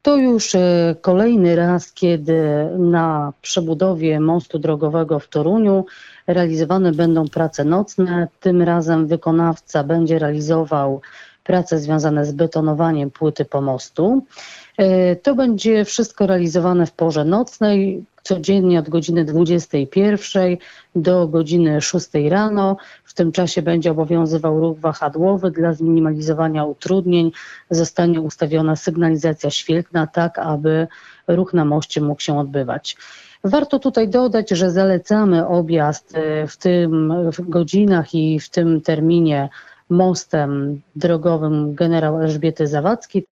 To już kolejny raz, kiedy na przebudowie mostu drogowego w Toruniu realizowane będą prace nocne. Tym razem wykonawca będzie realizował prace związane z betonowaniem płyty pomostu. To będzie wszystko realizowane w porze nocnej, codziennie od godziny 21 do godziny 6 rano. W tym czasie będzie obowiązywał ruch wahadłowy. Dla zminimalizowania utrudnień zostanie ustawiona sygnalizacja świetlna, tak aby ruch na moście mógł się odbywać. Warto tutaj dodać, że zalecamy objazd w tym godzinach i w tym terminie mostem drogowym generał Elżbiety Zawadzkiej.